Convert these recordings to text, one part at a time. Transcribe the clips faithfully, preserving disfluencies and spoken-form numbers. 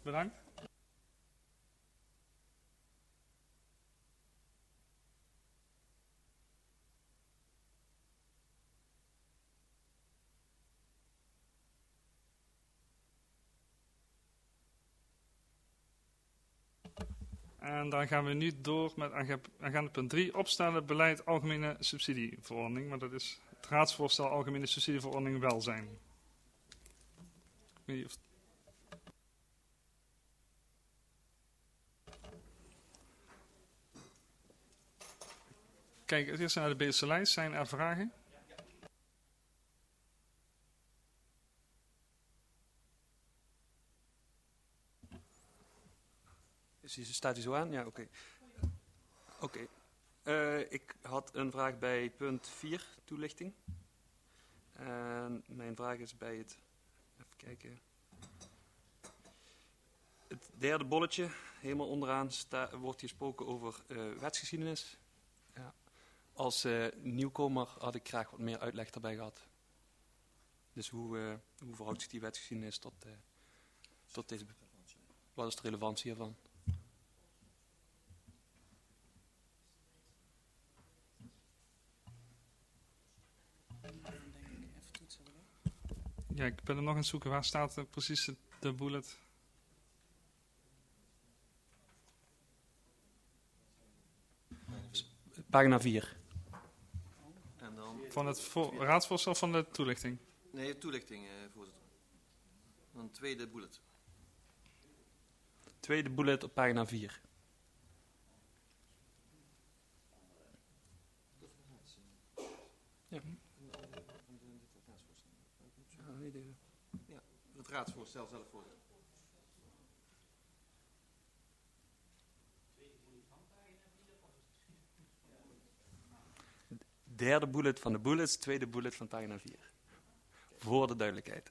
bedankt. En dan gaan we nu door met agenda punt drie, opstellen beleid algemene subsidieverordening. Maar dat is het raadsvoorstel algemene subsidieverordening welzijn. Ik weet niet of... Kijk, het eerst naar de bezige lijst. Zijn er vragen? Staat hij zo aan? Ja, oké. Okay. Oké. Okay. Uh, ik had een vraag bij punt vier, toelichting. En mijn vraag is bij het... Even kijken. Het derde bolletje, helemaal onderaan, sta, wordt gesproken over uh, wetsgeschiedenis. Ja. Als uh, nieuwkomer had ik graag wat meer uitleg daarbij gehad. Dus hoe, uh, hoe verhoudt zich die wetsgeschiedenis tot, uh, tot deze... Wat is de relevantie hiervan? Ja, ik ben er nog aan het zoeken. Waar staat uh, precies de bullet? Pagina vier. En dan van het voor, raadsvoorstel van de toelichting? Nee, de toelichting, eh, voorzitter. Dan tweede bullet. Tweede bullet op pagina vier. Ja. Ja, het raadsvoorstel zelf, voorzitter. Derde bullet van de bullets, tweede bullet van pagina vier. Voor de duidelijkheid.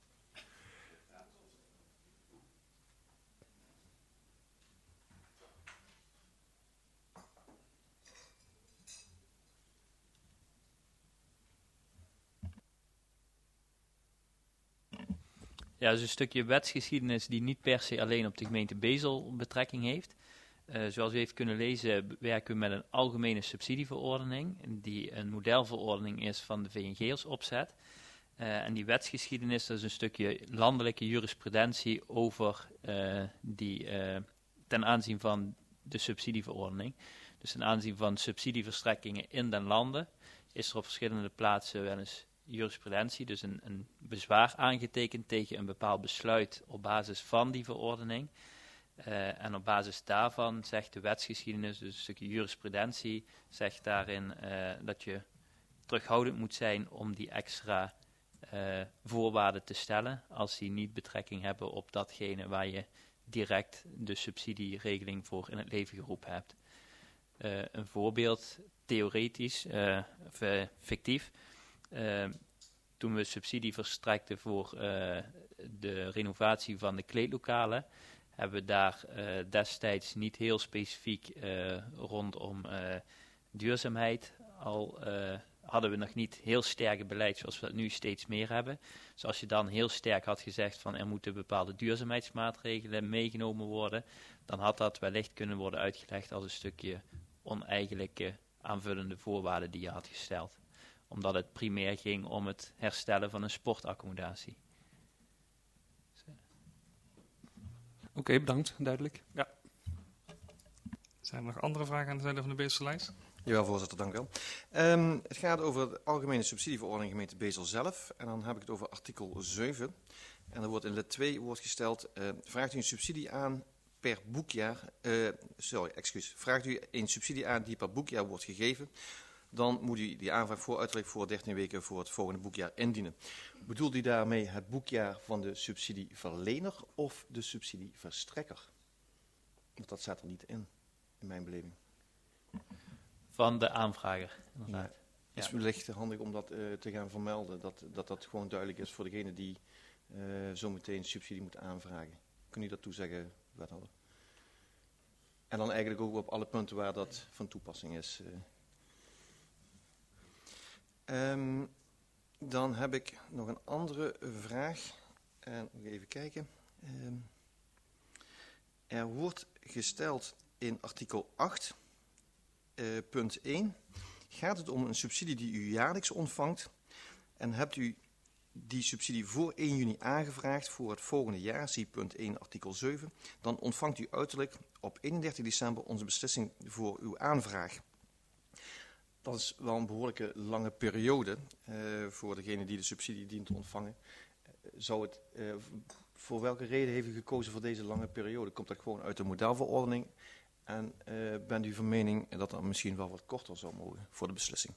Ja, dat is een stukje wetsgeschiedenis die niet per se alleen op de gemeente Bezel betrekking heeft. Uh, zoals u heeft kunnen lezen, werken we met een algemene subsidieverordening, die een modelverordening is van de V N G als opzet. Uh, en die wetsgeschiedenis, dat is een stukje landelijke jurisprudentie over uh, die uh, ten aanzien van de subsidieverordening. Dus ten aanzien van subsidieverstrekkingen in den landen is er op verschillende plaatsen wel eens jurisprudentie, dus een, een bezwaar aangetekend tegen een bepaald besluit op basis van die verordening. Uh, en op basis daarvan zegt de wetsgeschiedenis, dus een stukje jurisprudentie, zegt daarin uh, dat je terughoudend moet zijn om die extra uh, voorwaarden te stellen, als die niet betrekking hebben op datgene waar je direct de subsidieregeling voor in het leven geroepen hebt. Uh, een voorbeeld, theoretisch, uh, of, uh, fictief. Uh, toen we subsidie verstrekten voor uh, de renovatie van de kleedlokalen, hebben we daar uh, destijds niet heel specifiek uh, rondom uh, duurzaamheid al uh, hadden we nog niet heel sterke beleid zoals we dat nu steeds meer hebben. Dus als je dan heel sterk had gezegd van er moeten bepaalde duurzaamheidsmaatregelen meegenomen worden, dan had dat wellicht kunnen worden uitgelegd als een stukje oneigenlijke aanvullende voorwaarden die je had gesteld. Omdat het primair ging om het herstellen van een sportaccommodatie. Oké, okay, bedankt. Duidelijk. Ja. Zijn er nog andere vragen aan de zijde van de Bezelse lijst? Jawel, voorzitter, dank u wel. Um, het gaat over de algemene subsidieverordening gemeente Bezel zelf. En dan heb ik het over artikel zeven. En er wordt in lid twee wordt gesteld, uh, vraagt u een subsidie aan per boekjaar, uh, sorry, excuus, vraagt u een subsidie aan die per boekjaar wordt gegeven, dan moet u die aanvraag voor uiterlijk voor dertien weken voor het volgende boekjaar indienen. Bedoelt u daarmee het boekjaar van de subsidieverlener of de subsidieverstrekker? Want dat staat er niet in, in mijn beleving. Van de aanvrager. Ja. Het is wellicht handig om dat uh, te gaan vermelden, dat, dat dat gewoon duidelijk is voor degene die uh, zometeen subsidie moet aanvragen. Kun je dat toezeggen, wethouder? En dan eigenlijk ook op alle punten waar dat van toepassing is. Uh. Um, dan heb ik nog een andere vraag. En even kijken. Um, Er wordt gesteld in artikel acht, uh, punt één, gaat het om een subsidie die u jaarlijks ontvangt en hebt u die subsidie voor één juni aangevraagd voor het volgende jaar, zie punt één artikel zeven, dan ontvangt u uiterlijk op eenendertig december onze beslissing voor uw aanvraag. Dat is wel een behoorlijke lange periode uh, voor degene die de subsidie dient te ontvangen. Uh, zou het, uh, voor welke reden heeft u gekozen voor deze lange periode? Komt dat gewoon uit de modelverordening? En uh, bent u van mening dat dat misschien wel wat korter zou mogen voor de beslissing?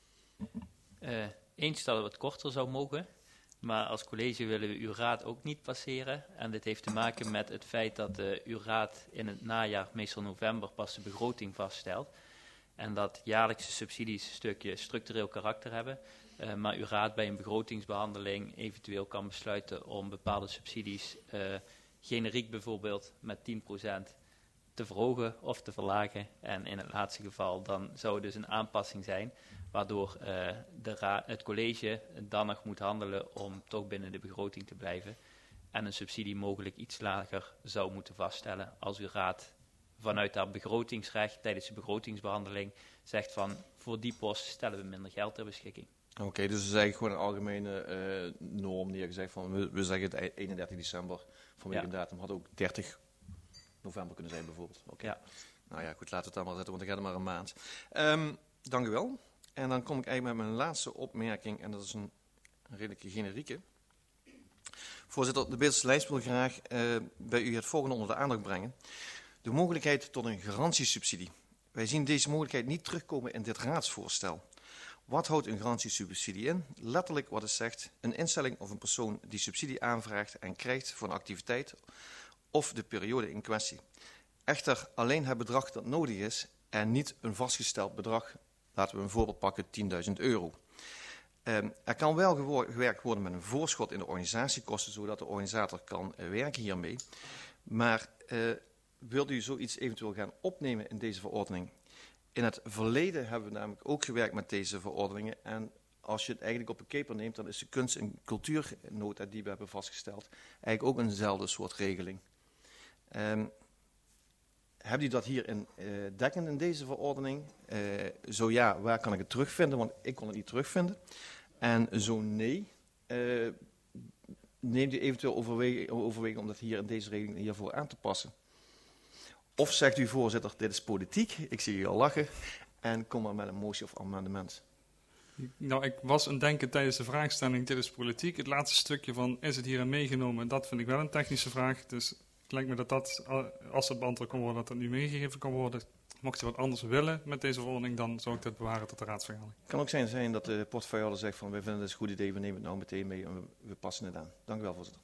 Uh, eens dat het wat korter zou mogen, maar als college willen we uw raad ook niet passeren. En dit heeft te maken met het feit dat uh, uw raad in het najaar, meestal november, pas de begroting vaststelt. En dat jaarlijkse subsidies een stukje structureel karakter hebben. Uh, maar uw raad bij een begrotingsbehandeling eventueel kan besluiten om bepaalde subsidies, uh, generiek bijvoorbeeld, met tien procent te verhogen of te verlagen. En in het laatste geval dan zou het dus een aanpassing zijn, waardoor uh, de ra- het college dan nog moet handelen om toch binnen de begroting te blijven. En een subsidie mogelijk iets lager zou moeten vaststellen als uw raad vanuit dat begrotingsrecht tijdens de begrotingsbehandeling zegt van voor die post stellen we minder geld ter beschikking. Oké, okay, dus het is eigenlijk gewoon een algemene uh, norm neergezegd van we, we zeggen het eenendertig december vanwege een ja. datum, had ook dertig november kunnen zijn bijvoorbeeld. Okay. Ja. Nou ja, goed, laten we het dan maar zetten, want dan gaat het maar een maand. Um, dank u wel. En dan kom ik eigenlijk met mijn laatste opmerking en dat is een, een redelijke generieke. Voorzitter, de Beeldse lijst wil graag uh, bij u het volgende onder de aandacht brengen. De mogelijkheid tot een garantiesubsidie. Wij zien deze mogelijkheid niet terugkomen in dit raadsvoorstel. Wat houdt een garantiesubsidie in? Letterlijk wat het zegt, een instelling of een persoon die subsidie aanvraagt en krijgt voor een activiteit of de periode in kwestie. Echter alleen het bedrag dat nodig is en niet een vastgesteld bedrag, laten we een voorbeeld pakken, tienduizend euro. Um, er kan wel gewerkt worden met een voorschot in de organisatiekosten, zodat de organisator kan uh, werken hiermee. Maar uh, wilt u zoiets eventueel gaan opnemen in deze verordening? In het verleden hebben we namelijk ook gewerkt met deze verordeningen. En als je het eigenlijk op een keper neemt, dan is de kunst- en cultuurnota die we hebben vastgesteld eigenlijk ook eenzelfde soort regeling. Um, Hebt u dat hierin uh, dekken in deze verordening? Uh, zo ja, waar kan ik het terugvinden? Want ik kon het niet terugvinden. En zo nee, uh, neemt u eventueel overweging overwege om dat hier in deze regeling hiervoor aan te passen? Of zegt u, voorzitter, dit is politiek, ik zie u al lachen, en kom maar met een motie of amendement. Nou, ik was aan het denken tijdens de vraagstelling, dit is politiek. Het laatste stukje van, is het hierin meegenomen, dat vind ik wel een technische vraag. Dus het lijkt me dat dat, als het beantwoord kan worden, dat dat nu meegegeven kan worden. Mocht je wat anders willen met deze verordening, dan zou ik dit bewaren tot de raadsvergadering. Het kan ook zijn, zijn dat de portefeuillehouder zegt van, wij vinden het een goed idee, we nemen het nou meteen mee en we, we passen het aan. Dank u wel, voorzitter.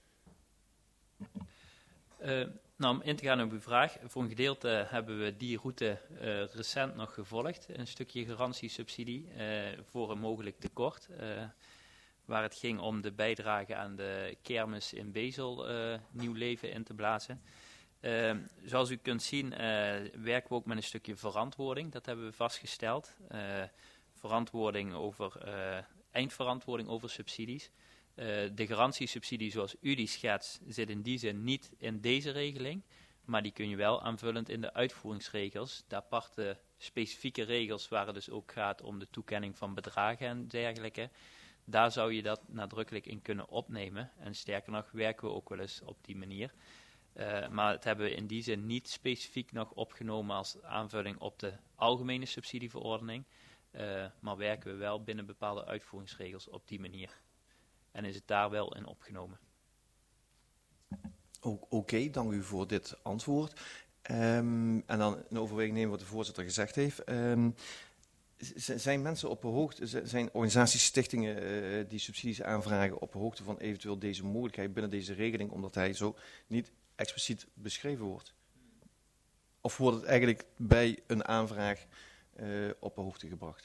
Uh, nou, om in te gaan op uw vraag. Voor een gedeelte hebben we die route uh, recent nog gevolgd. Een stukje garantiesubsidie uh, voor een mogelijk tekort. Uh, waar het ging om de bijdrage aan de kermis in Bezel uh, nieuw leven in te blazen. Uh, zoals u kunt zien uh, werken we ook met een stukje verantwoording. Dat hebben we vastgesteld. Uh, verantwoording over, uh, eindverantwoording over subsidies. Uh, de garantiesubsidie zoals u die schetst zit in die zin niet in deze regeling. Maar die kun je wel aanvullend in de uitvoeringsregels. De aparte specifieke regels waar het dus ook gaat om de toekenning van bedragen en dergelijke. Daar zou je dat nadrukkelijk in kunnen opnemen. En sterker nog werken we ook wel eens op die manier. Uh, maar het hebben we in die zin niet specifiek nog opgenomen als aanvulling op de algemene subsidieverordening. Uh, maar werken we wel binnen bepaalde uitvoeringsregels op die manier. En is het daar wel in opgenomen. Oké, okay, dank u voor dit antwoord. Um, en dan een overweging nemen wat de voorzitter gezegd heeft. Um, zijn mensen op de hoogte, zijn organisaties, stichtingen uh, die subsidies aanvragen op de hoogte van eventueel deze mogelijkheid binnen deze regeling, omdat hij zo niet expliciet beschreven wordt? Of wordt het eigenlijk bij een aanvraag uh, op de hoogte gebracht?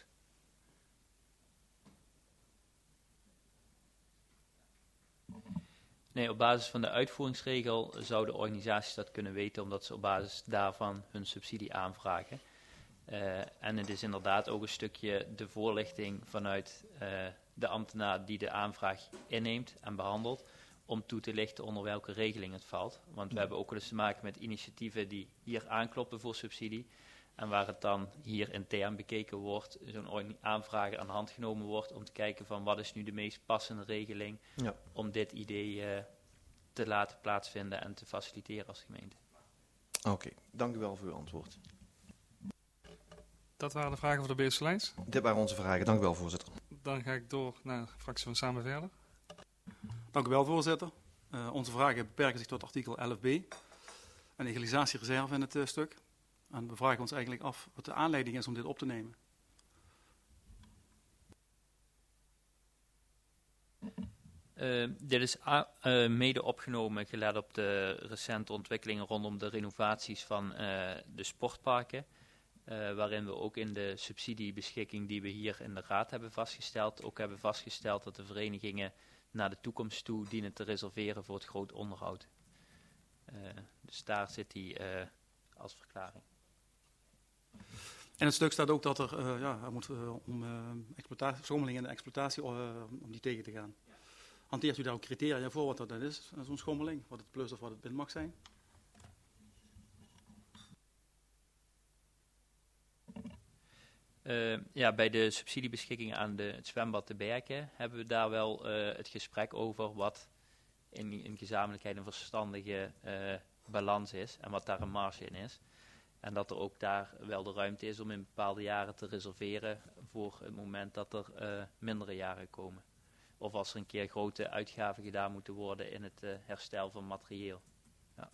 Nee, op basis van de uitvoeringsregel zouden organisaties dat kunnen weten, omdat ze op basis daarvan hun subsidie aanvragen. Uh, en het is inderdaad ook een stukje de voorlichting vanuit uh, de ambtenaar die de aanvraag inneemt en behandelt, om toe te lichten onder welke regeling het valt. Want we hebben ook wel eens te maken met initiatieven die hier aankloppen voor subsidie. En waar het dan hier intern bekeken wordt, zo'n aanvraag aan de hand genomen wordt om te kijken van wat is nu de meest passende regeling Ja. om dit idee uh, te laten plaatsvinden en te faciliteren als gemeente. Oké, okay, dank u wel voor uw antwoord. Dat waren de vragen voor de Beelse lijst. Dit waren onze vragen. Dank u wel, voorzitter. Dan ga ik door naar de fractie van Samen Verder. Dank u wel, voorzitter. Uh, onze vragen beperken zich tot artikel elf b. Een egalisatiereserve in het uh, stuk. En we vragen ons eigenlijk af wat de aanleiding is om dit op te nemen. Uh, dit is a- uh, mede opgenomen gelet op de recente ontwikkelingen rondom de renovaties van uh, de sportparken. Uh, waarin we ook in de subsidiebeschikking die we hier in de raad hebben vastgesteld, ook hebben vastgesteld dat de verenigingen naar de toekomst toe dienen te reserveren voor het groot onderhoud. Uh, dus daar zit die uh, als verklaring. In het stuk staat ook dat er, uh, ja, er moet uh, om uh, exploitatie, schommelingen in de exploitatie, uh, om die tegen te gaan. Hanteert u daar ook criteria voor wat dat is, zo'n schommeling? Wat het plus of wat het min mag zijn? Uh, ja, bij de subsidiebeschikking aan de, het zwembad te Berken hebben we daar wel uh, het gesprek over wat in, in gezamenlijkheid een verstandige uh, balans is en wat daar een marge in is. En dat er ook daar wel de ruimte is om in bepaalde jaren te reserveren voor het moment dat er uh, mindere jaren komen. Of als er een keer grote uitgaven gedaan moeten worden in het uh, herstel van materieel. Ja.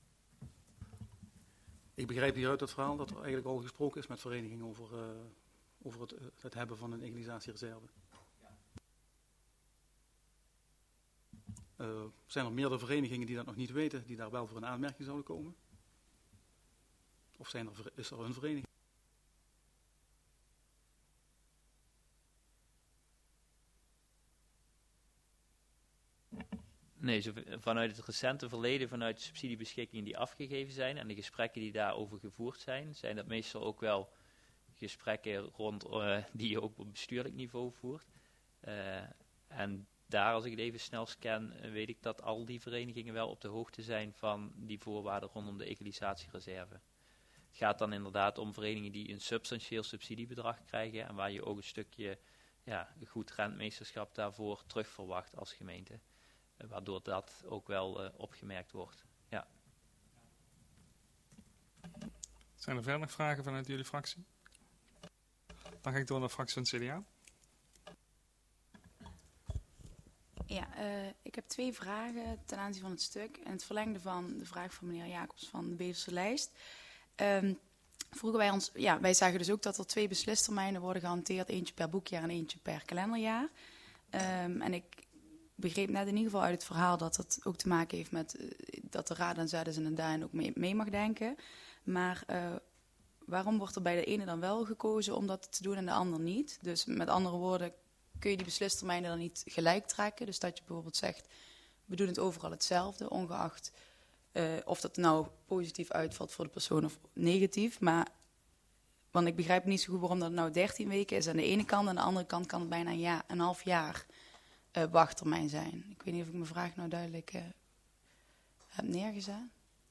Ik begrijp hier uit het verhaal dat er eigenlijk al gesproken is met verenigingen over, uh, over het, uh, het hebben van een egalisatiereserve. Uh, zijn er meerdere verenigingen die dat nog niet weten, die daar wel voor een aanmerking zouden komen? Of zijn er, is er een vereniging? Nee, zo, vanuit het recente verleden, vanuit de subsidiebeschikkingen die afgegeven zijn en de gesprekken die daarover gevoerd zijn, zijn dat meestal ook wel gesprekken rond uh, die je ook op bestuurlijk niveau voert. Uh, en daar, als ik het even snel scan, uh, weet ik dat al die verenigingen wel op de hoogte zijn van die voorwaarden rondom de egalisatiereserve. Het gaat dan inderdaad om verenigingen die een substantieel subsidiebedrag krijgen en waar je ook een stukje ja, goed rentmeesterschap daarvoor terug verwacht als gemeente. Uh, waardoor dat ook wel uh, opgemerkt wordt. Ja. Zijn er verder nog vragen vanuit jullie fractie? Dan ga ik door naar de fractie van het C D A. Ja, uh, ik heb twee vragen ten aanzien van het stuk. En het verlengde van de vraag van meneer Jacobs van de Beelse lijst. Um, vroegen wij ons, ja, wij zagen dus ook dat er twee beslistermijnen worden gehanteerd. Eentje per boekjaar en eentje per kalenderjaar. Um, en ik begreep net in ieder geval uit het verhaal dat het ook te maken heeft met uh, dat de Raad aan Zuidens en daarin ook mee, mee mag denken. Maar uh, waarom wordt er bij de ene dan wel gekozen om dat te doen en de ander niet? Dus met andere woorden, kun je die beslistermijnen dan niet gelijk trekken? Dus dat je bijvoorbeeld zegt, we doen het overal hetzelfde, ongeacht uh, of dat nou positief uitvalt voor de persoon of negatief. Maar, want ik begrijp niet zo goed waarom dat nou dertien weken is aan de ene kant. En aan de andere kant kan het bijna een, jaar, een half jaar uh, wachttermijn zijn. Ik weet niet of ik mijn vraag nou duidelijk uh, heb neergezet.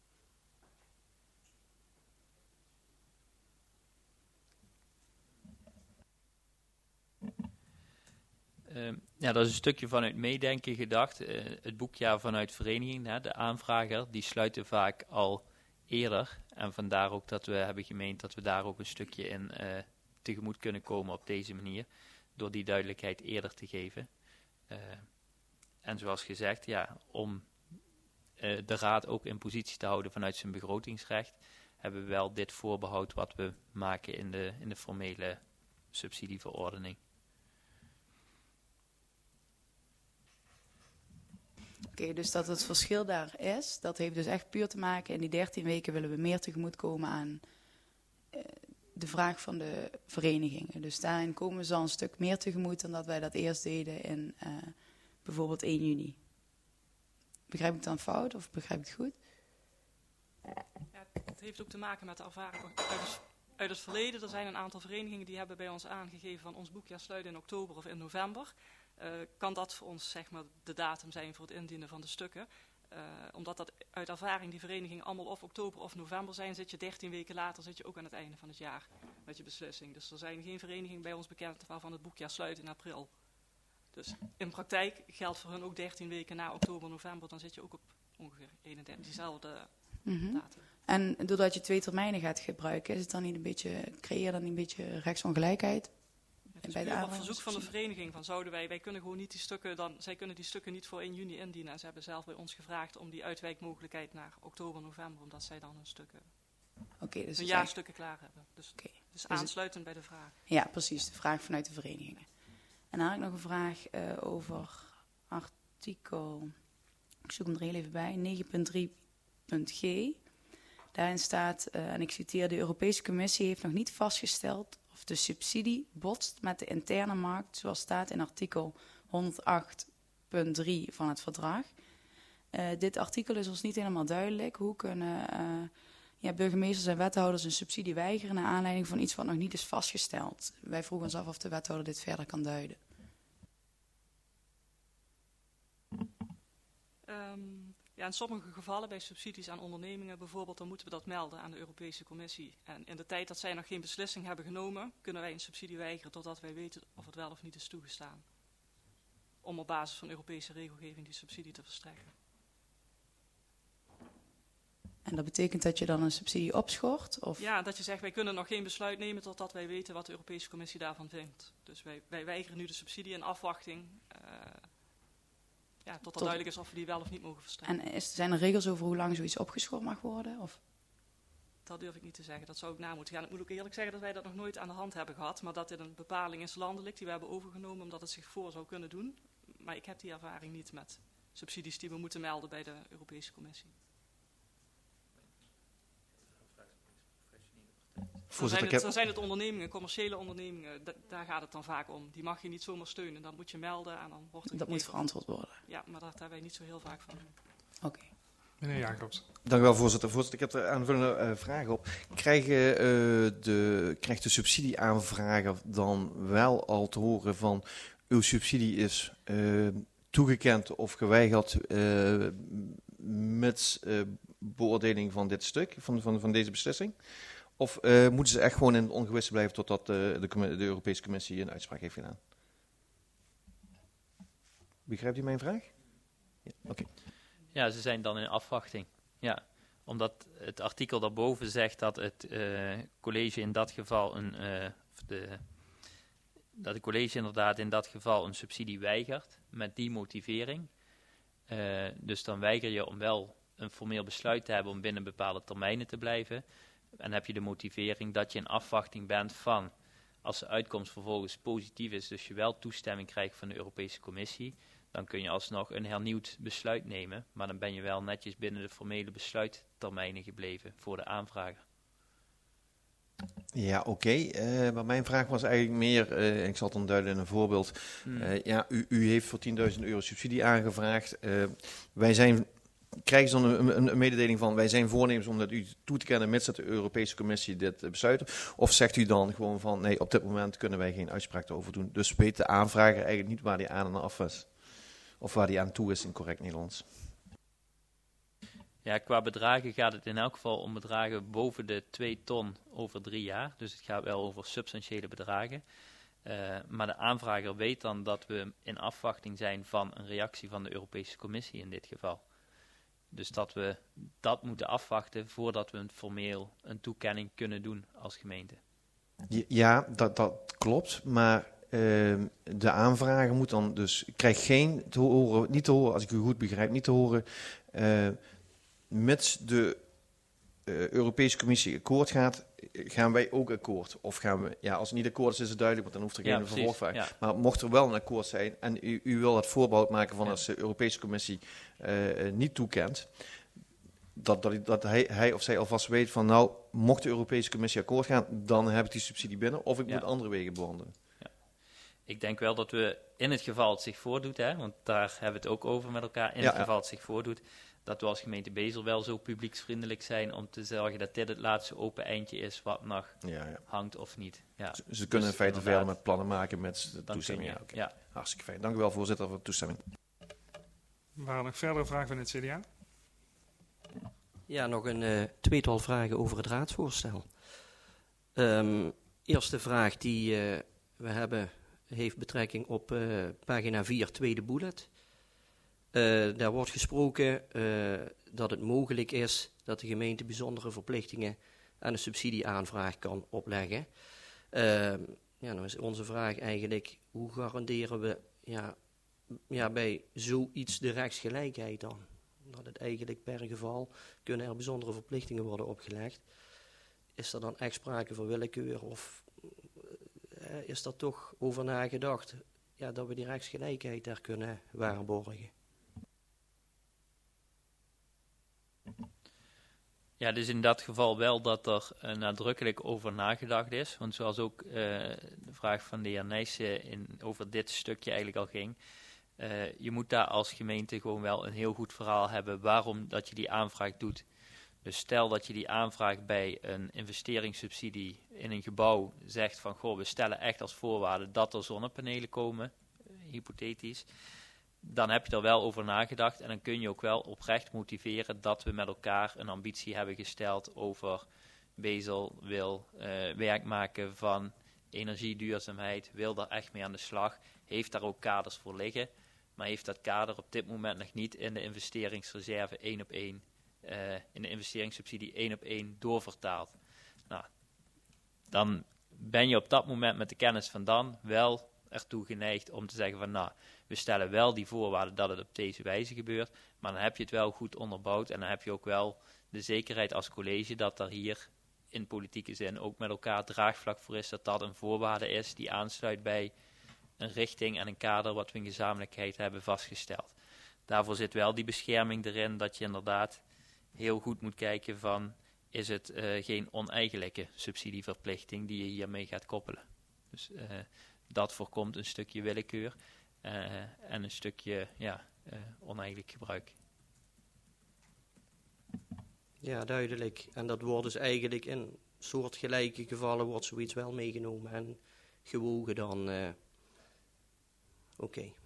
Uh, ja, dat is een stukje vanuit meedenken gedacht. Uh, het boekjaar vanuit vereniging, hè, de aanvrager, die sluiten vaak al eerder. En vandaar ook dat we hebben gemeend dat we daar ook een stukje in uh, tegemoet kunnen komen op deze manier. Door die duidelijkheid eerder te geven. Uh, en zoals gezegd, ja, om uh, de raad ook in positie te houden vanuit zijn begrotingsrecht, hebben we wel dit voorbehoud wat we maken in de, in de formele subsidieverordening. Oké, okay, dus dat het verschil daar is, dat heeft dus echt puur te maken. In die dertien weken willen we meer tegemoetkomen aan uh, de vraag van de verenigingen. Dus daarin komen we zo een stuk meer tegemoet dan dat wij dat eerst deden in uh, bijvoorbeeld één juni. Begrijp ik dan fout of begrijp ik het goed? Ja, het heeft ook te maken met de ervaring uit het, uit het verleden. Er zijn een aantal verenigingen die hebben bij ons aangegeven van ons boekjaar sluit in oktober of in november. uh, kan dat voor ons zeg maar, de datum zijn voor het indienen van de stukken. Uh, omdat dat uit ervaring die verenigingen allemaal of oktober of november zijn, zit je dertien weken later zit je ook aan het einde van het jaar met je beslissing. Dus er zijn geen verenigingen bij ons bekend waarvan het boekjaar sluit in april. Dus in praktijk geldt voor hun ook dertien weken na oktober, november, dan zit je ook op ongeveer eenendertig, diezelfde mm-hmm. datum. En doordat je twee termijnen gaat gebruiken, is het dan niet een beetje, creëer je dan niet een beetje rechtsongelijkheid? Het is bij de op verzoek van de vereniging van zouden wij, wij kunnen gewoon niet die stukken, dan, zij kunnen die stukken niet voor één juni indienen. En ze hebben zelf bij ons gevraagd om die uitwijkmogelijkheid naar oktober, november, omdat zij dan hun stukken, okay, dus hun jaarstukken klaar hebben. Dus, okay. dus, dus aansluitend bij de vraag. Ja, precies, de vraag vanuit de verenigingen. En dan had ik nog een vraag uh, over artikel, ik zoek hem er heel even bij, negen punt drie punt g. Daarin staat, uh, en ik citeer, de Europese Commissie heeft nog niet vastgesteld of de subsidie botst met de interne markt, zoals staat in artikel honderdacht punt drie van het verdrag. Uh, dit artikel is ons niet helemaal duidelijk. Hoe kunnen uh, ja, burgemeesters en wethouders een subsidie weigeren naar aanleiding van iets wat nog niet is vastgesteld? Wij vroegen ons af of de wethouder dit verder kan duiden. Um, ja, in sommige gevallen, bij subsidies aan ondernemingen bijvoorbeeld, dan moeten we dat melden aan de Europese Commissie. En in de tijd dat zij nog geen beslissing hebben genomen, kunnen wij een subsidie weigeren totdat wij weten of het wel of niet is toegestaan. Om op basis van Europese regelgeving die subsidie te verstrekken. En dat betekent dat je dan een subsidie opschort? Of? Ja, dat je zegt, wij kunnen nog geen besluit nemen totdat wij weten wat de Europese Commissie daarvan vindt. Dus wij, wij weigeren nu de subsidie in afwachting, uh, ja, totdat Tot... duidelijk is of we die wel of niet mogen verstrekken. En is, zijn er regels over hoe lang zoiets opgeschort mag worden? Of? Dat durf ik niet te zeggen, dat zou ik na moeten gaan. Ik moet ook eerlijk zeggen dat wij dat nog nooit aan de hand hebben gehad, maar dat dit een bepaling is landelijk die we hebben overgenomen omdat het zich voor zou kunnen doen. Maar ik heb die ervaring niet met subsidies die we moeten melden bij de Europese Commissie. Dan zijn, het, dan zijn het ondernemingen, commerciële ondernemingen, da, daar gaat het dan vaak om. Die mag je niet zomaar steunen, dan moet je melden en dan wordt het... Dat moet verantwoord worden. Ja, maar dat hebben wij niet zo heel vaak van doen. Oké. Okay. Meneer Jacobs. Dank u wel, voorzitter. Voorzitter, ik heb er aanvullende uh, vragen op. Krijgen, uh, de, krijgt de subsidieaanvrager dan wel al te horen van uw subsidie is uh, toegekend of geweigerd uh, met uh, beoordeling van dit stuk, van, van, van deze beslissing? Of uh, moeten ze echt gewoon in het ongewisse blijven totdat uh, de, de Europese Commissie een uitspraak heeft gedaan? Begrijpt u mijn vraag? Ja, oké. Okay. Ja, ze zijn dan in afwachting. Ja, omdat het artikel daarboven zegt dat het uh, college in dat geval een, uh, de, dat het college inderdaad in dat geval een subsidie weigert met die motivering. Uh, dus dan weiger je om wel een formeel besluit te hebben om binnen bepaalde termijnen te blijven. En heb je de motivering dat je in afwachting bent van, als de uitkomst vervolgens positief is, dus je wel toestemming krijgt van de Europese Commissie, dan kun je alsnog een hernieuwd besluit nemen, maar dan ben je wel netjes binnen de formele besluittermijnen gebleven voor de aanvrager. Ja, oké. Okay. Uh, maar mijn vraag was eigenlijk meer, uh, ik zal het dan duiden in een voorbeeld. Hmm. Uh, ja, u, u heeft voor tienduizend euro subsidie aangevraagd. Uh, wij zijn... Krijgen ze dan een, een, een mededeling van, wij zijn voornemens om dat u toe te kennen, mits dat de Europese Commissie dit uh, besluit? Of zegt u dan gewoon van, nee, op dit moment kunnen wij geen uitspraak erover doen. Dus weet de aanvrager eigenlijk niet waar die aan en af is. Of waar die aan toe is in correct Nederlands. Ja, qua bedragen gaat het in elk geval om bedragen boven de twee ton over drie jaar. Dus het gaat wel over substantiële bedragen. Uh, maar de aanvrager weet dan dat we in afwachting zijn van een reactie van de Europese Commissie in dit geval. Dus dat we dat moeten afwachten voordat we een formeel een toekenning kunnen doen als gemeente. Ja, dat, dat klopt. Maar uh, de aanvrager moet dan dus, krijgt geen te horen, niet te horen, als ik u goed begrijp, niet te horen, uh, mits de uh, Europese Commissie akkoord gaat, gaan wij ook akkoord. Of gaan we, ja, als het niet akkoord is, is het duidelijk, want dan hoeft er geen ja, vervolgvraag. Ja. Maar mocht er wel een akkoord zijn en u, u wil het voorbehoud maken van ja. als de Europese Commissie uh, niet toekent, dat, dat, dat hij, hij of zij alvast weet van, nou, mocht de Europese Commissie akkoord gaan, dan heb ik die subsidie binnen of ik ja. moet andere wegen bewandelen. Ja. Ik denk wel dat we in het geval het zich voordoet, hè, want daar hebben we het ook over met elkaar, in ja, het geval ja. het zich voordoet, dat we als gemeente Bezel wel zo publieksvriendelijk zijn om te zorgen dat dit het laatste open eindje is wat nog Ja, ja. hangt of niet. Ja. Ze, ze kunnen Dus in feite inderdaad, verder met plannen maken met de dan toestemming. kun Ja, je- oké. ja. Hartstikke fijn. Dank u wel, voorzitter, voor de toestemming. Waren er nog verdere vragen van het C D A? Ja, nog een uh, tweetal vragen over het raadsvoorstel. Um, eerste vraag die uh, we hebben heeft betrekking op uh, pagina vier, tweede bullet. Uh, daar wordt gesproken uh, dat het mogelijk is dat de gemeente bijzondere verplichtingen aan een subsidieaanvraag kan opleggen. Uh, ja, dan is onze vraag eigenlijk, hoe garanderen we ja, ja, bij zoiets de rechtsgelijkheid dan? Dat het eigenlijk per geval kunnen er bijzondere verplichtingen worden opgelegd. Is er dan echt sprake van willekeur of uh, is er toch over nagedacht ja, dat we die rechtsgelijkheid daar kunnen waarborgen? Ja, dus in dat geval wel dat er uh, nadrukkelijk over nagedacht is. Want zoals ook uh, de vraag van de heer Nijssen in, over dit stukje eigenlijk al ging. Uh, je moet daar als gemeente gewoon wel een heel goed verhaal hebben waarom dat je die aanvraag doet. Dus stel dat je die aanvraag bij een investeringssubsidie in een gebouw zegt van goh, we stellen echt als voorwaarde dat er zonnepanelen komen, uh, hypothetisch. Dan heb je er wel over nagedacht en dan kun je ook wel oprecht motiveren dat we met elkaar een ambitie hebben gesteld over Bezel wil uh, werk maken van energieduurzaamheid, wil daar echt mee aan de slag, heeft daar ook kaders voor liggen, maar heeft dat kader op dit moment nog niet in de investeringsreserve één op één, uh, in de investeringssubsidie één op één doorvertaald. Nou, dan ben je op dat moment met de kennis van dan wel ertoe geneigd om te zeggen van nou, we stellen wel die voorwaarden dat het op deze wijze gebeurt, maar dan heb je het wel goed onderbouwd en dan heb je ook wel de zekerheid als college dat er hier in politieke zin ook met elkaar draagvlak voor is, dat dat een voorwaarde is die aansluit bij een richting en een kader wat we in gezamenlijkheid hebben vastgesteld. Daarvoor zit wel die bescherming erin dat je inderdaad heel goed moet kijken van is het uh, geen oneigenlijke subsidieverplichting die je hiermee gaat koppelen. Dus uh, dat voorkomt een stukje willekeur uh, en een stukje ja, uh, oneigenlijk gebruik. Ja, duidelijk. En dat wordt dus eigenlijk in soortgelijke gevallen wordt zoiets wel meegenomen en gewogen dan. Uh, Oké. Okay.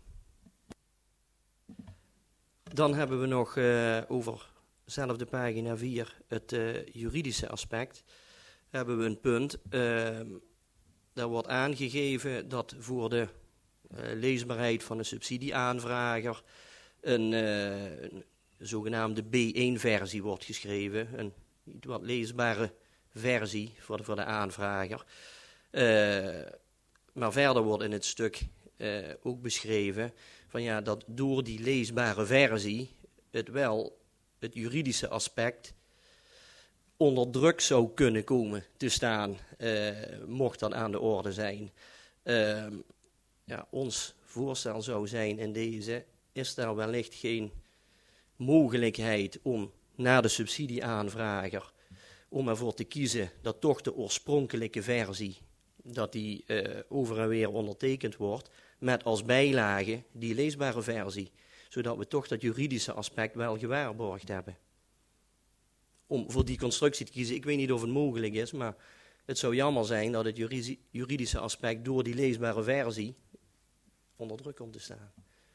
Dan hebben we nog uh, over zelfde pagina vier het uh, juridische aspect. Hebben we een punt. Uh, daar wordt aangegeven dat voor de uh, leesbaarheid van een subsidieaanvrager een, uh, een zogenaamde B één versie wordt geschreven. Een iets wat leesbare versie voor de, voor de aanvrager. Uh, maar verder wordt in het stuk uh, ook beschreven van ja, dat door die leesbare versie het wel het juridische aspect onder druk zou kunnen komen te staan, uh, mocht dat aan de orde zijn. Uh, ja, ons voorstel zou zijn in deze, is daar wellicht geen mogelijkheid om naar de subsidieaanvrager, om ervoor te kiezen dat toch de oorspronkelijke versie, dat die uh, over en weer ondertekend wordt, met als bijlage die leesbare versie, zodat we toch dat juridische aspect wel gewaarborgd hebben. Om voor die constructie te kiezen, ik weet niet of het mogelijk is, maar het zou jammer zijn dat het juridische aspect door die leesbare versie onder druk komt te staan.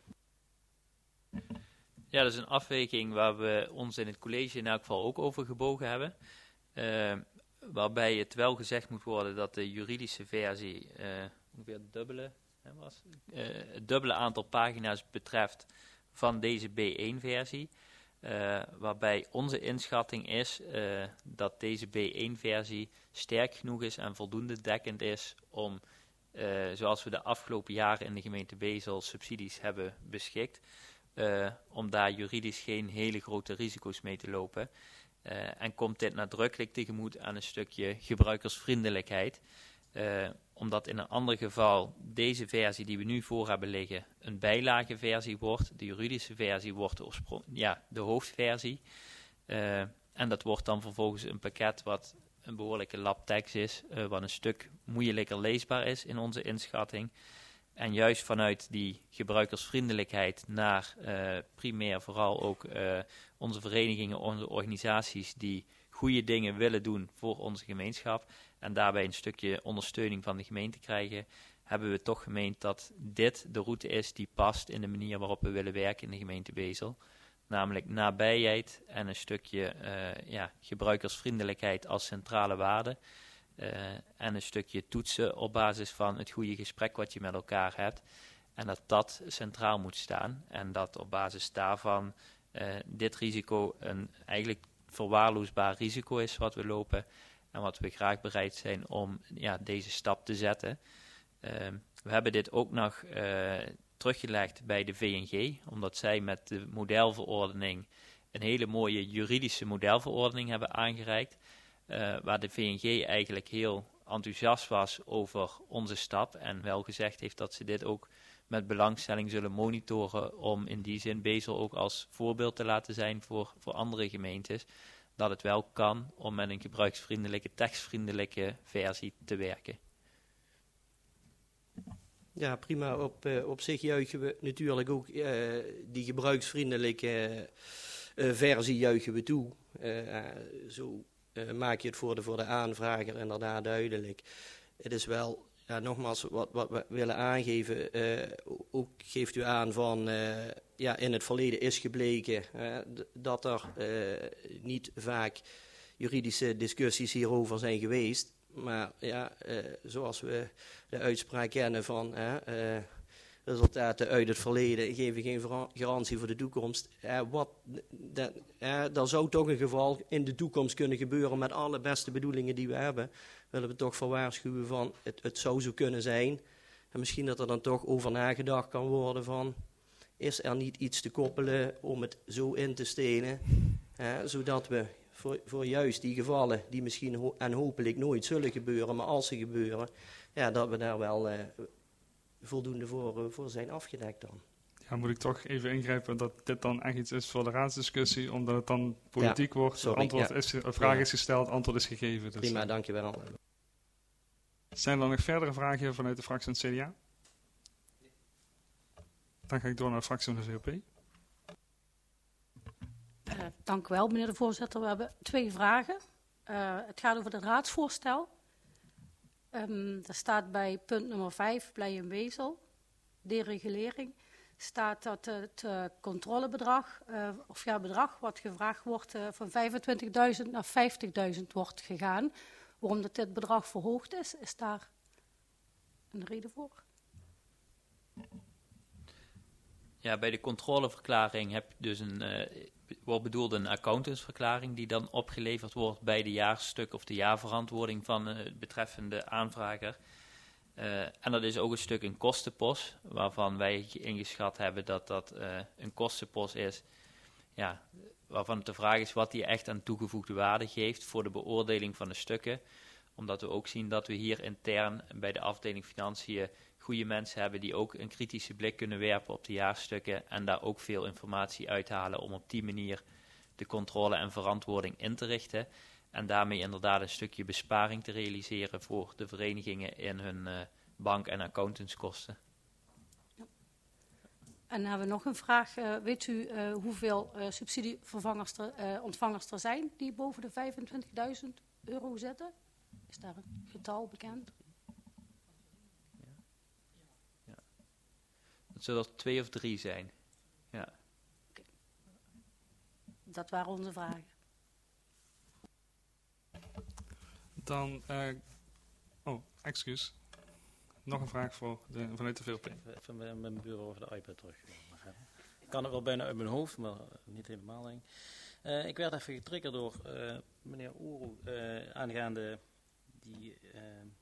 Ja, dat is een afweging waar we ons in het college in elk geval ook over gebogen hebben. Uh, waarbij het wel gezegd moet worden dat de juridische versie uh, ongeveer het dubbele, hè, was, uh, het dubbele aantal pagina's betreft van deze B één versie. Uh, waarbij onze inschatting is uh, dat deze B één versie sterk genoeg is en voldoende dekkend is om, uh, zoals we de afgelopen jaren in de gemeente Bezel subsidies hebben beschikt, uh, om daar juridisch geen hele grote risico's mee te lopen. Uh, en komt dit nadrukkelijk tegemoet aan een stukje gebruikersvriendelijkheid. Uh, omdat in een ander geval deze versie die we nu voor hebben liggen een bijlageversie wordt. De juridische versie wordt de, oorsprong, ja, de hoofdversie. Uh, en dat wordt dan vervolgens een pakket wat een behoorlijke lap tekst is. Uh, wat een stuk moeilijker leesbaar is in onze inschatting. En juist vanuit die gebruikersvriendelijkheid naar uh, primair vooral ook uh, onze verenigingen, onze organisaties die goede dingen willen doen voor onze gemeenschap en daarbij een stukje ondersteuning van de gemeente krijgen, hebben we toch gemeend dat dit de route is die past in de manier waarop we willen werken in de gemeente Bezel. Namelijk nabijheid en een stukje uh, ja, gebruikersvriendelijkheid als centrale waarde. Uh, en een stukje toetsen op basis van het goede gesprek wat je met elkaar hebt. En dat dat centraal moet staan. En dat op basis daarvan uh, dit risico een eigenlijk verwaarloosbaar risico is wat we lopen. En wat we graag bereid zijn om ja, deze stap te zetten. Uh, we hebben dit ook nog uh, teruggelegd bij de V N G. Omdat zij met de modelverordening een hele mooie juridische modelverordening hebben aangereikt. Uh, waar de V N G eigenlijk heel enthousiast was over onze stap. En wel gezegd heeft dat ze dit ook met belangstelling zullen monitoren. Om in die zin Bezel ook als voorbeeld te laten zijn voor, voor andere gemeentes. Dat het wel kan om met een gebruiksvriendelijke, tekstvriendelijke versie te werken. Ja, prima. Op, uh, op zich juichen we natuurlijk ook uh, die gebruiksvriendelijke uh, versie juichen we toe. Uh, uh, zo uh, maak je het voor de, voor de aanvrager inderdaad duidelijk. Het is wel, ja, nogmaals, wat, wat we willen aangeven. Uh, ook geeft u aan van, uh, ja, in het verleden is gebleken uh, d- dat er uh, niet vaak juridische discussies hierover zijn geweest. Maar ja, uh, zoals we de uitspraak kennen van uh, uh, resultaten uit het verleden geven geen vera- garantie voor de toekomst. Uh, wat, dat, uh, dat zou toch een geval in de toekomst kunnen gebeuren met alle beste bedoelingen die we hebben. Willen we toch voor waarschuwen van het, het zou zo kunnen zijn. En misschien dat er dan toch over nagedacht kan worden van, is er niet iets te koppelen om het zo in te stenen, uh, zodat we Voor, voor juist die gevallen die misschien ho- en hopelijk nooit zullen gebeuren, maar als ze gebeuren, ja, dat we daar wel uh, voldoende voor, uh, voor zijn afgedekt dan. Ja, moet ik toch even ingrijpen dat dit dan echt iets is voor de raadsdiscussie, omdat het dan politiek ja, wordt, sorry, antwoord ja. is, een vraag ja. is gesteld, antwoord is gegeven. Dus prima, dankjewel. Zijn er nog verdere vragen vanuit de fractie van het C D A? Dan ga ik door naar de fractie van de V L P. Uh, dank u wel, meneer de voorzitter. We hebben twee vragen. Uh, het gaat over het raadsvoorstel. Um, er staat bij punt nummer vijf, Blij en Bezel, deregulering, staat dat het uh, controlebedrag, uh, of ja, bedrag wat gevraagd wordt, uh, van vijfentwintigduizend naar vijftigduizend wordt gegaan. Waarom dat dit bedrag verhoogd is, is daar een reden voor? Ja, bij de controleverklaring heb je dus een, uh, wordt bedoeld een accountantsverklaring die dan opgeleverd wordt bij de jaarstuk of de jaarverantwoording van uh, de betreffende aanvrager. Uh, en dat is ook een stuk een kostenpost, waarvan wij ingeschat hebben dat dat uh, een kostenpost is, ja, waarvan het de vraag is wat die echt aan toegevoegde waarde geeft voor de beoordeling van de stukken. Omdat we ook zien dat we hier intern bij de afdeling Financiën goede mensen hebben die ook een kritische blik kunnen werpen op de jaarstukken en daar ook veel informatie uithalen om op die manier de controle en verantwoording in te richten. En daarmee inderdaad een stukje besparing te realiseren voor de verenigingen in hun uh, bank- en accountantskosten. Ja. En dan hebben we nog een vraag. Uh, weet u uh, hoeveel uh, subsidieontvangers er, uh, ontvangers er zijn die boven de vijfentwintigduizend euro zitten? Is daar een getal bekend? Het zullen er twee of drie zijn. Ja. Okay. Dat waren onze vragen. Dan, uh, oh, excuus. Nog een vraag voor de, vanuit de V L P. Even met mijn bureau over de iPad terug. Ik kan het wel bijna uit mijn hoofd, maar niet helemaal. Denk ik. Uh, ik werd even getriggerd door uh, meneer Oeroe uh, aangaande die uh,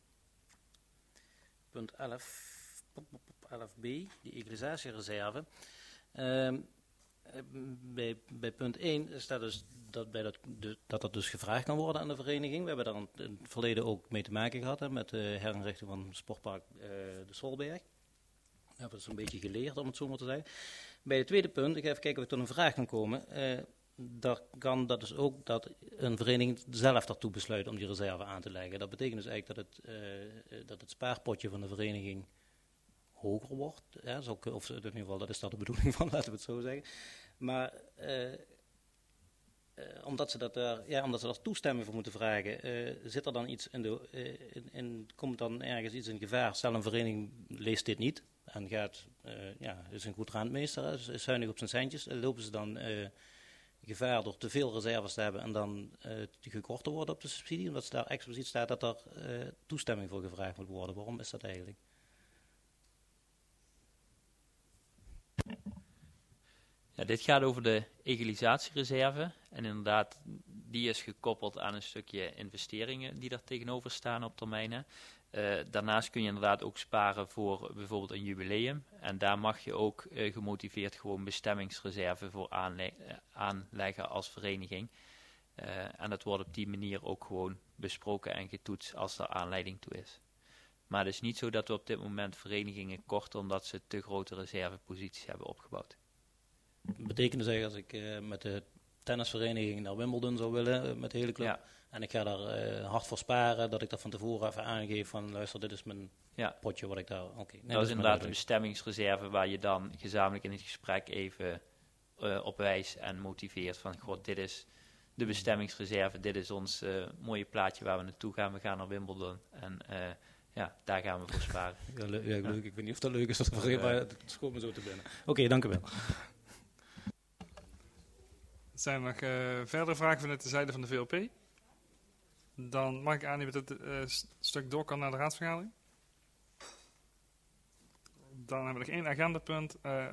punt elf. elf b, die egalisatiereserve. Uh, bij, bij punt één staat dus dat, bij dat, de, dat dat dus gevraagd kan worden aan de vereniging. We hebben daar in het verleden ook mee te maken gehad, hè, met de herinrichting van sportpark uh, de Solberg. We hebben het zo'n beetje geleerd, om het zo maar te zeggen. Bij het tweede punt, ik ga even kijken of ik tot een vraag kan komen. Uh, daar kan dat dus ook dat een vereniging zelf daartoe besluit om die reserve aan te leggen. Dat betekent dus eigenlijk dat het, uh, dat het spaarpotje van de vereniging hoger wordt. Ja, zo, of in ieder geval, dat is daar de bedoeling van, laten we het zo zeggen. Maar uh, uh, omdat, ze dat daar, ja, omdat ze daar toestemming voor moeten vragen, uh, zit er dan iets in de, uh, in, in, komt dan ergens iets in gevaar? Stel een vereniging leest dit niet en gaat, uh, ja, is een goed rentmeester, is, is zuinig op zijn centjes, uh, lopen ze dan uh, gevaar door te veel reserves te hebben en dan uh, gekort te worden op de subsidie, omdat ze daar expliciet staat dat er uh, toestemming voor gevraagd moet worden. Waarom is dat eigenlijk? Ja, dit gaat over de egalisatiereserve en inderdaad, die is gekoppeld aan een stukje investeringen die er tegenover staan op termijnen. Uh, daarnaast kun je inderdaad ook sparen voor bijvoorbeeld een jubileum en daar mag je ook uh, gemotiveerd gewoon bestemmingsreserve voor aanle- aanleggen als vereniging. Uh, en dat wordt op die manier ook gewoon besproken en getoetst als er aanleiding toe is. Maar het is niet zo dat we op dit moment verenigingen korten omdat ze te grote reserveposities hebben opgebouwd. Betekent dus eigenlijk als ik uh, met de tennisvereniging naar Wimbledon zou willen, uh, met de hele club, ja. en ik ga daar uh, hard voor sparen, dat ik dat van tevoren even aangeef van luister, dit is mijn ja. potje wat ik daar... Oké. Okay. Nee, dat, dat is inderdaad een bestemmingsreserve waar je dan gezamenlijk in het gesprek even uh, op wijst en motiveert van god, dit is de bestemmingsreserve, dit is ons uh, mooie plaatje waar we naartoe gaan, we gaan naar Wimbledon en... Uh, Ja, daar gaan we voor sparen. Ja, le- ja, leuk. Ik weet niet of dat leuk is, of dat maar het schoot me zo te binnen. Oké, okay, dank u wel. Zijn er nog uh, verdere vragen vanuit de zijde van de V L P? Dan mag ik aannemen dat het uh, stuk door kan naar de raadsvergadering. Dan hebben we nog één agendapunt. Uh,